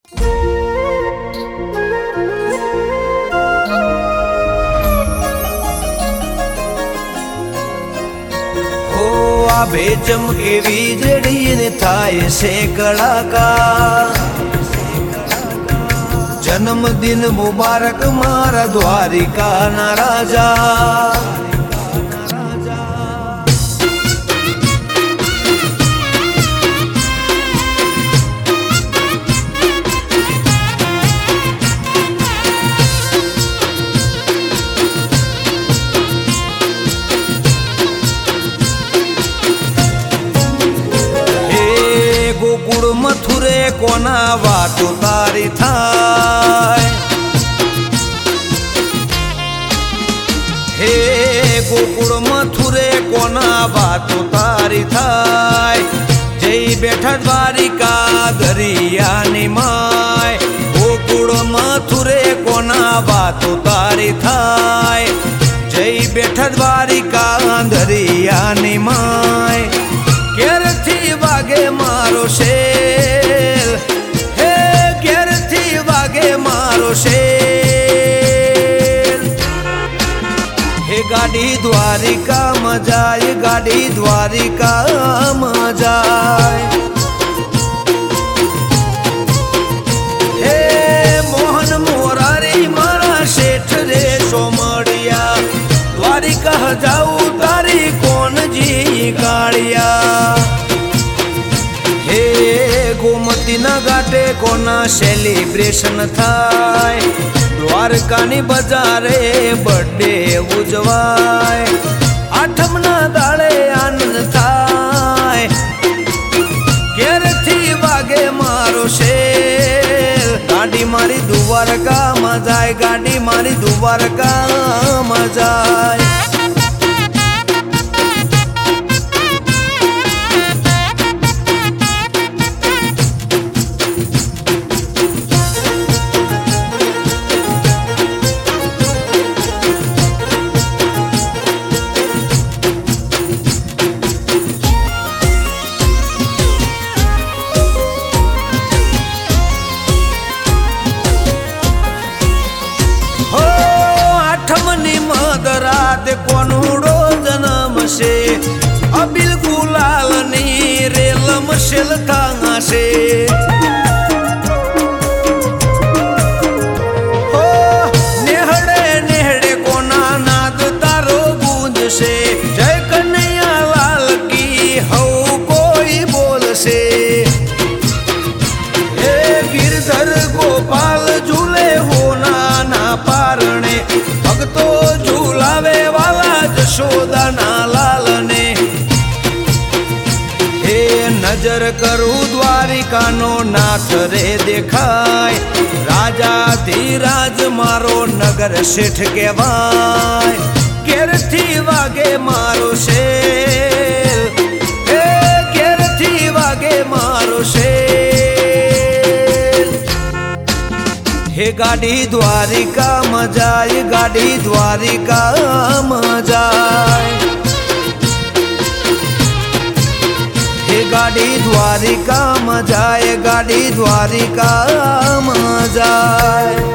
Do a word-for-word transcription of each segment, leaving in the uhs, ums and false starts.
आभे चमके वीजड़ी ने थाय से कड़ाका जन्मदिन मुबारक मारा द्वारिका ना राजा। गोकुळ मथुरे कोना वातो तारी थाय, हे गोकुळ मथुरे कोना वातो तारी थाय। जय बेठा द्वारिका दरियानी माय, गोकुळ मथुरे कोना वातो तारी थाय। जय बेठा द्वारिका दरियानी माय, क्यारथी वागे मारो शेल, हे क्यारथी वागे मारो शेल। हे गाड़ी द्वारिका मजाय, गाड़ी द्वारिका मजाय। हे मोहन मोरारी मारा शेठ रे सोमड़िया, द्वारिका जाऊ तारी कोण जी गाड़िया। हे गोमती ना घाटे कोना सेलिब्रेशन थाय, द्वारकानी बजारे बर्थडे उजवाय। आठम ना दाड़े आनंद थाय, क्यारथी वागे मारो शेल। गाड़ी मारी द्वारका मजाय, गाड़ी मारी द्वारका मजाय। कोनुड़ो जन्म से अबिल गुलाल नी रेलम शेल थांगा से। हो नेहड़े नेहड़े कोना नाद तारो गूंज से, जय कन्हैया लाल की हौ कोई बोल से। हे गिरधर गोपाल झूले होना ना पारणे, भक्तो झूलावे वाला जशोदा ना लाल ने। हे नजर करू द्वारिका नो नाथ रे देखाय, राजा धीराज मारो नगर शेठ कहवाय। क्यारथी वागे मारो शेल, हे क्यारथी वागे मारो शेल। हे गाड़ी द्वारिका मजाय, गाड़ी द्वारिका मजाय। हे गाड़ी द्वारिका मजाय, गाड़ी द्वारिका मजाय।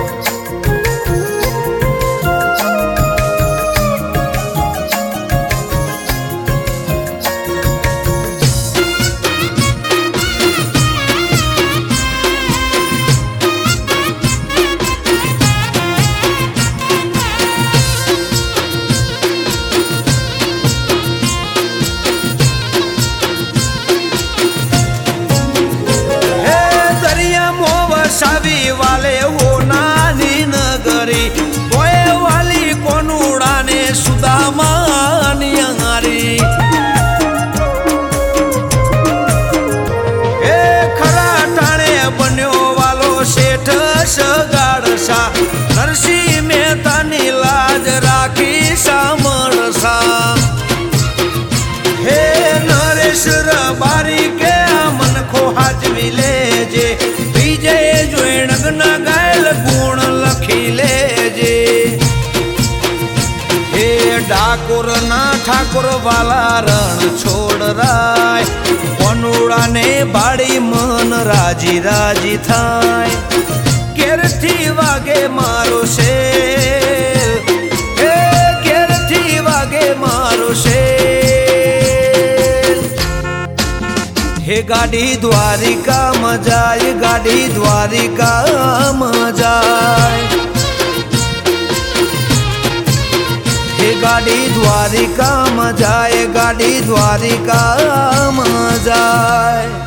सावी वाले हो नानी नगरी, बोए वाली कोनुड़ा ने सुदामा नियंगारी। ए खरा ठाणे बन्यो वालो शेठ सगाड़ सा, नरसी मेहता नी लाज राखी सामर सा। हे नरेश रबारी के मन खो हाजवी लेजे, विजय जोण गायल गुण लखी लेजे। हे डाकोर ना ठाकुर वाला रण छोड़ राय, कोनुड़ा ने बाड़ी मन રાજી રાજી થાય કેરથી વાગે મારો શેર હે કેરથી વાગે મારો શેર હે ગાડી દ્વારિકામાં જાય ગાડી દ્વારિકામાં જાય હે ગાડી દ્વારિકામાં જાય ગાડી દ્વારિકામાં જાય